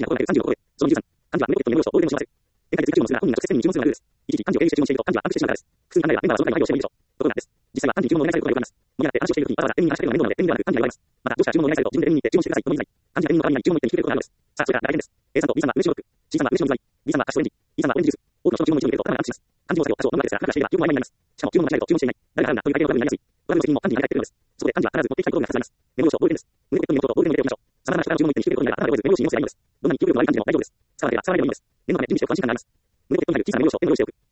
が5が36を超え、その23、漢字はメモテッドメモ用紙をボールペンを使わせる。展開で注文するが本人が直接に注文するのがルールです。一時漢字を経由して注文していると漢字はパンクしてしまうからです。複数に考えればメンバーはその回の配慮をしてもいいでしょう。ところがです。実際は漢字に注文をお願いされることがよくあります。もみ合って話をしている時にわざわざ店員に話しかけるのが面倒なので店員ではなく漢字が言われます。また、上司から注文をお願いされると自分で店に行って注文してくださいとも言いづらい。漢字が店員の代わりに注文を一手に引き受けることがあるのです。さあ、それから来年です。A さんと B さんは嬉しいロック。C さんは嬉しいの水割り。D さんはカシスオレンジ。E さんはオレンジジュース。多くの人の注文を一度に入れると頭が安心します。漢字を作業、多少飲むだけですが、話がしていれば注文は曖昧になります。しかも注文がしないと注文していない。誰が払うんだという相手のトラブルになりやすい。トラブルの責任も漢字に入っているのです。そこで漢字は必ず持ってきたいところに発せられます。メモ用紙をボールペンです。胸ポケットにメモとボールペンを入れておきましょう。様々な人からの注文を一手に引き受けることになれば頭が覚えずメモ用紙に用せばいいのです。どんなに記憶力の悪い漢字でも大丈夫です。使わなければ使わないでもいいのです。目の前で準備しておく漢字に必ずあります。胸ポケットにある小さなメモ用紙をペンで用意しておく。